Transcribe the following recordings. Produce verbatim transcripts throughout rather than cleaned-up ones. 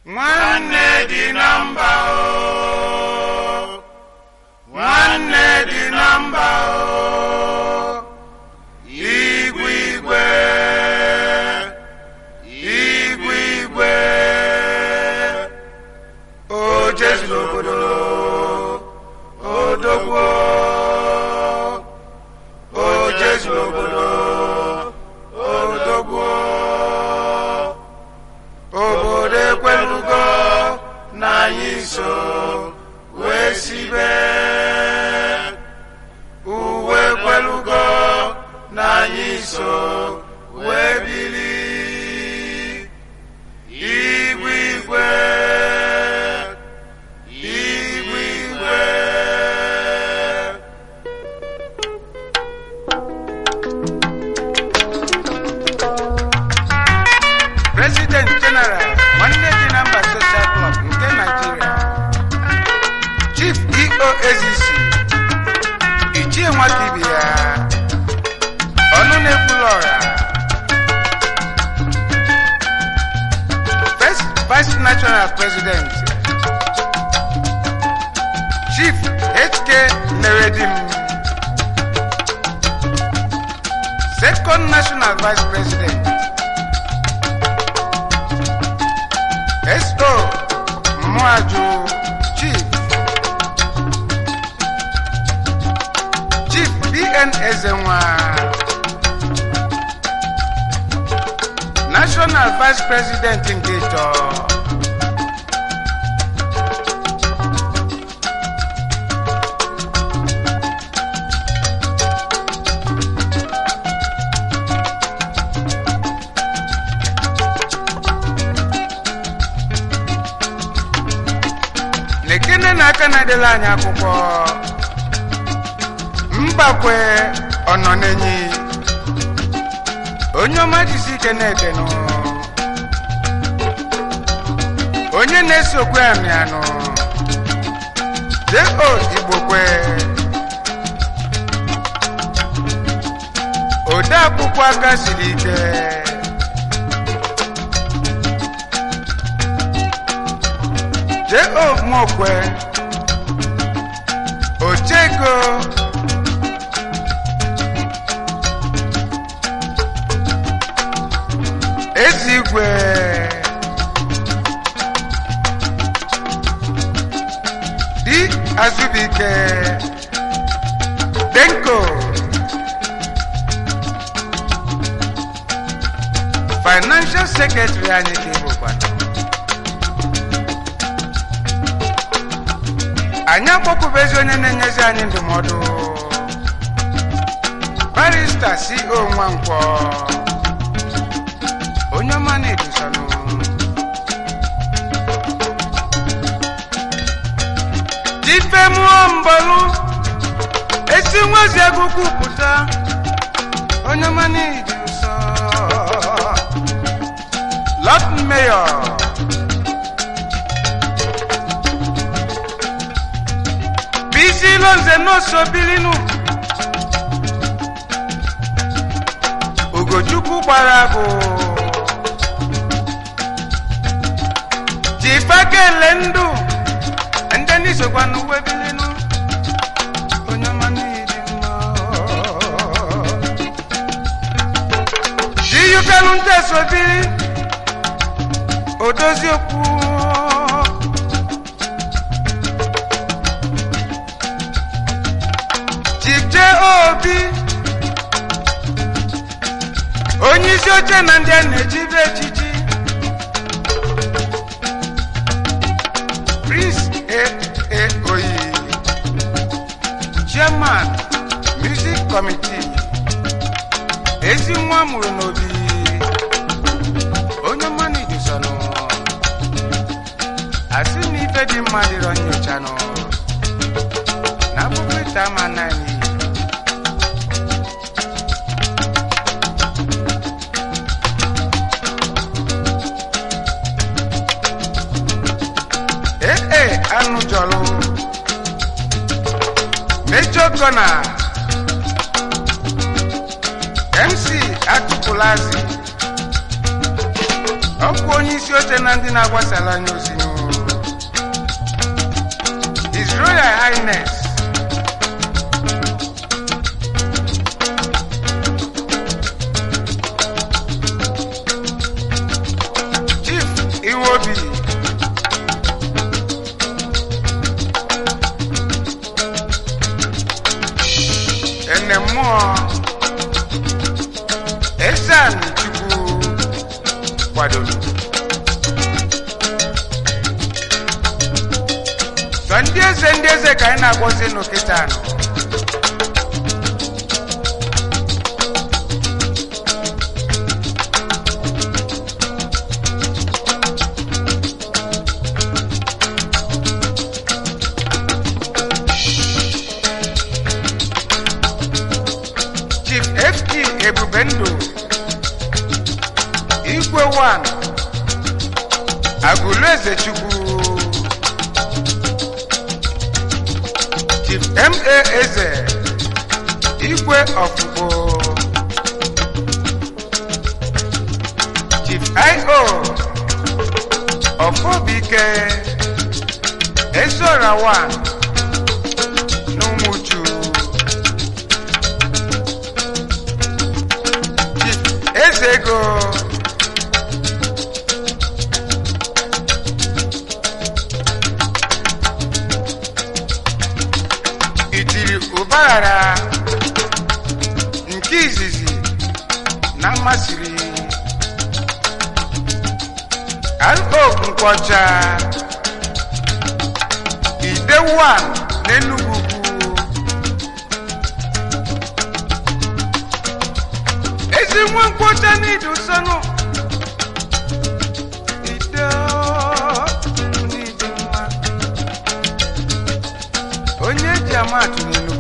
Nwanne di namba o, nwanne di namba o, igwe igwe, igwe igwe, o Jesu n'obodo, odogwo, o Jesu n'obodo, odogwo, obodo ekwelugo na anyị so wee sibe, uwe ekwelugo na anyị so wee bili, igwe igwe, igwe igwe. President General Nwanne di Namba Social Club nke Nigeria, Chief E O A Z C, Ichie Nwatibia, Ọnụ na-ekwulọra, First Vice National President, Chief H K Neredim, Second National Vice President, S O Mwaju, Chief Chief B N Ezenwa, National Vice President Ngeto, nekene na aka na adịla anyị akwụkwọ Mbakwe ọnọ n'enyi, onye ọma jisi ike na-edenụ, onye na-esokwe amị anụ, J.O. Igbokwe, ode akwụkwọ aka siri ike, J.O. Mokwe, Ochego, Ezigwe, Di Azubike, Denko, Financial Secretary anyị ka Igbo kwado. Anyị akpọpụbezi onye na-enyezi anyị ndụmọdụ, Barrister C O Nwankwọ, onye ọma na-edusanụ, Ife mụọ mbọlụ, esi nwazi agụkwu pụta, onye ọma na-edusa, Lord Mayor, Bisi Lonze n'oso bilinu, Ugochukwu gbara agụ, Jifakele ndụ, ndị n'isokwa n'uwe bilinu, onye ọma n'ịdị mma, Jiyukelu nteso bili, odozi okwu, Chike Obi, onye isi oche na ndị a na-ejibe echichi, Prince A A Oyi, Chairman Music Committee, ezi nwa mụrụ n'obi, onye mmanụ ijusanụ, asị na ife dị mma dịrọ nyochanụ, na akwụkwọ ite ama naanị. Ee anụ jọlụ, Major Gunner, M C Atupulazi, ọkwa onye isi oche na ndị na-agbasara anya ozi His Royal Highness Chief Iwobi ene mmụọ Esan Chukwu kwadoro sọ ndị eze ndị eze ka anyị na-agwọzi n'okịta anọ Chief F T Ebubendụ Igwe one Agụlụ Eze Chukwu Chief M A Eze Igwe Ọfụgbo Chief I O Ọfọbike Ezora one n'Umuchu Chief Ezego Ụbaghara nke izizi na mmasịrị Alpo Nkwọcha Ide one n'Enugu Ukwu ezi nwa Nkwọcha n'idu sọnụ Ide n'idu mma onye ji amatụ n'Enugu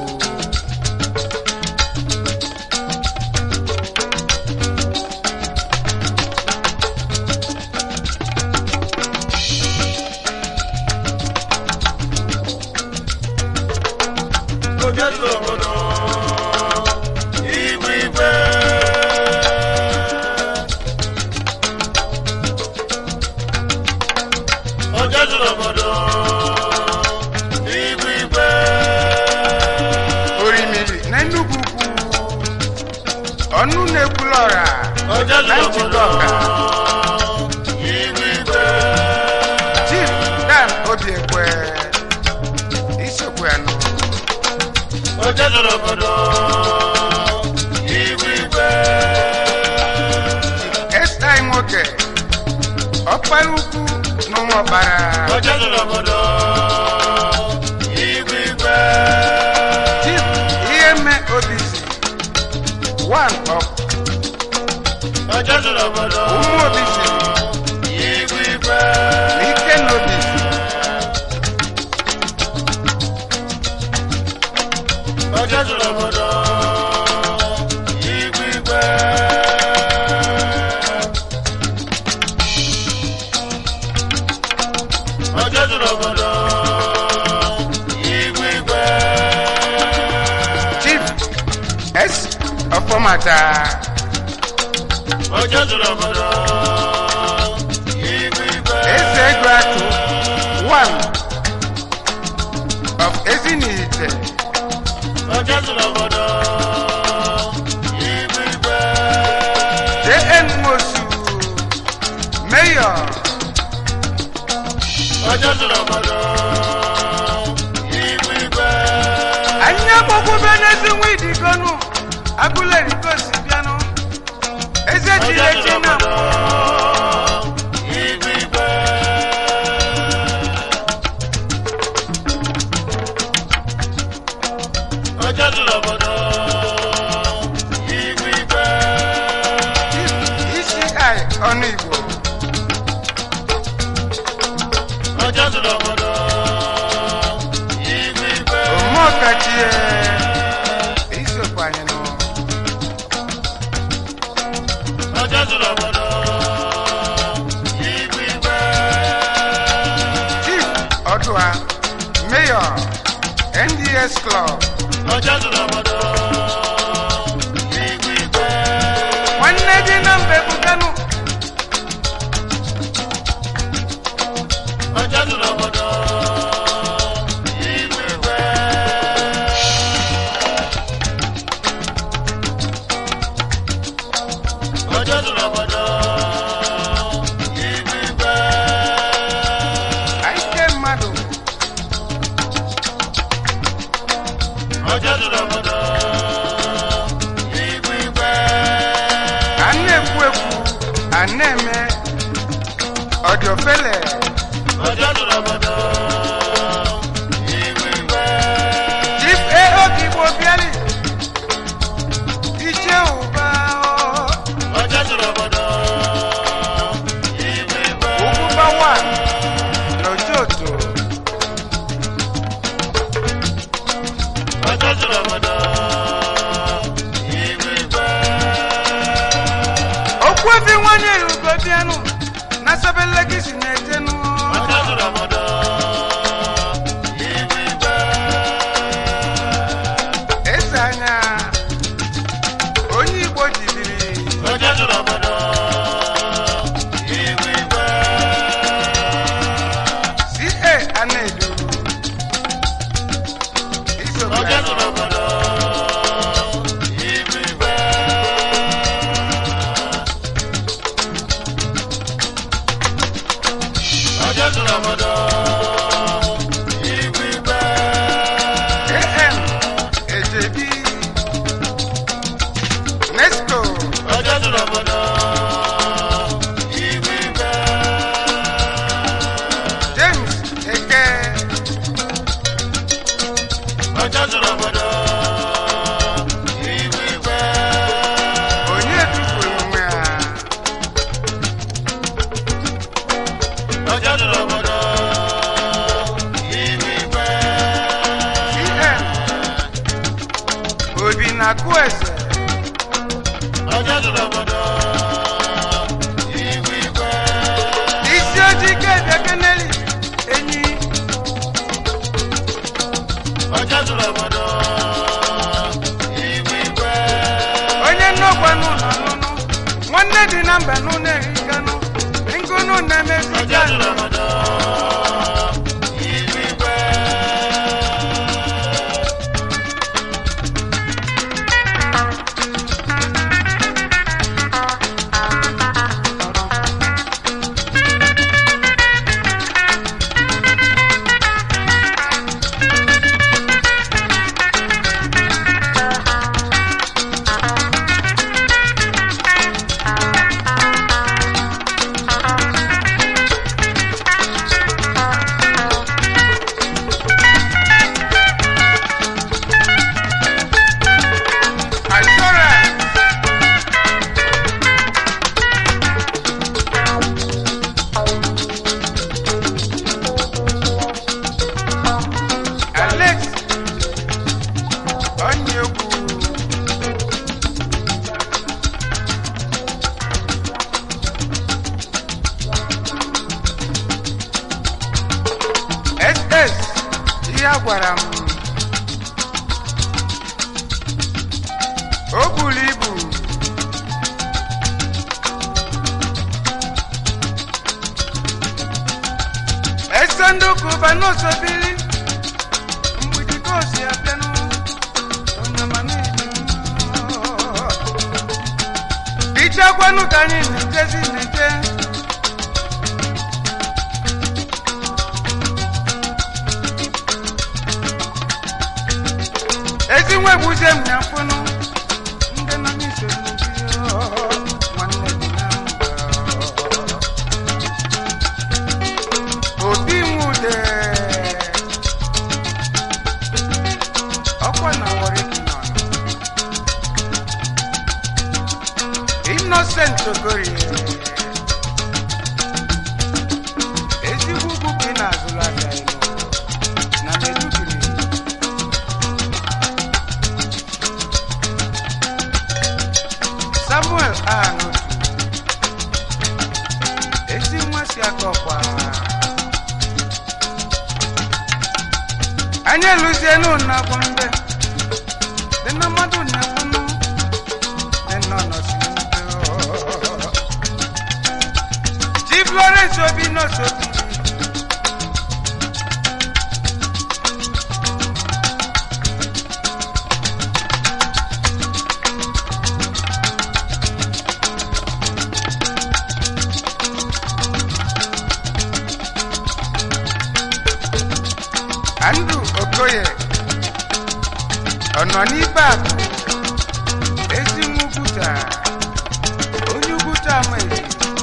ọnụ na-ekwulọra na njikọka Chief Dan Obiekwe isokwe anụ S I Nwoke Ọkpara Ukwu n'ụmụ ọkpara Chief Iheme Obisi one of Umu Obisi Ike Nobisi Chief S. Ọfọmata Eze Egwuatu one of Ezinite J N Mosu Mayor Anya gbogbo benezi nwidi gonu Agụlụ Erikosi bịanụ Eze jiri eji na isi ai ọnụ Igbo Omokachie isokwa anyị nụ Chief Odua Mayor N D S Club nwanne dị na mbe bukanu Andrew Okoye ọ̀nà nígbà ezi nwuguta onye uguta amaghị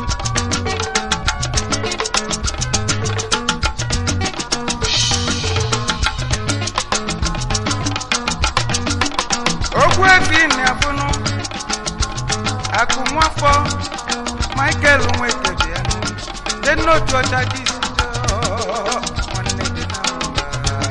okwu efi na-afụnụ akụ nwafọ Michael Nwekebianụ dị n'otu ọcha dị isi nwanne dị na mba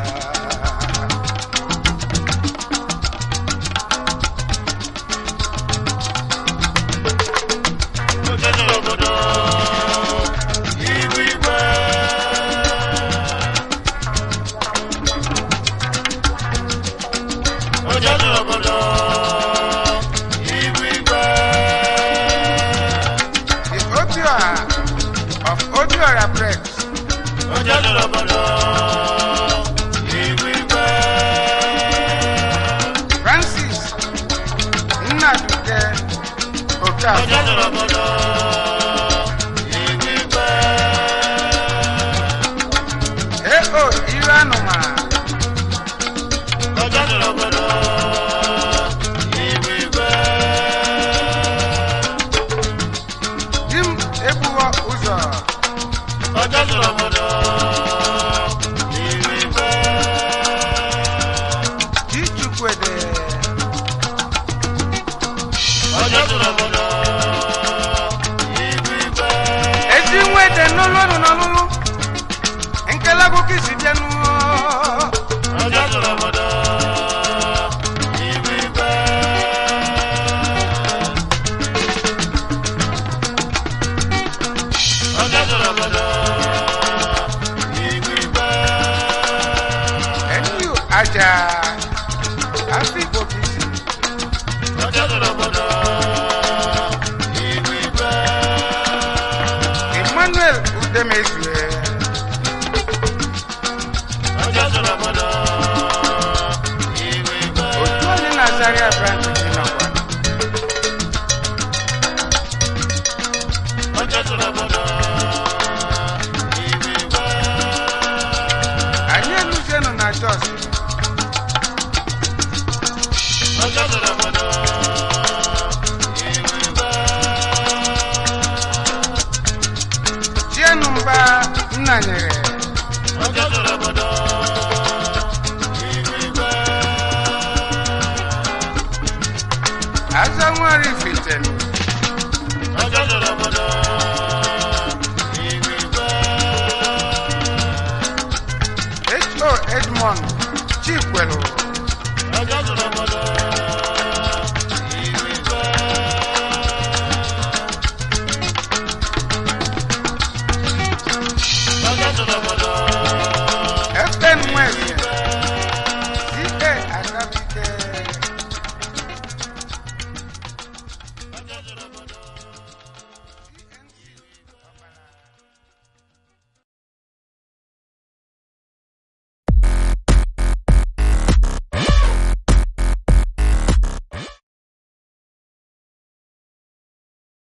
of Obiora Press. Francis Nnaduke Okafor. Eo Iranuma. Jim Ebuwo Uzo. Ichukwede Ezinwede n'olulu n'olulu nkelago kisi bianu Aja Afriko kisi Emmanuel Udemezue Otuani Nazaria Branch Kinakwa Anye Luzeno na Jos Chienumba Nnanyere Azanwari Fitenu H O Edmond Chikwelu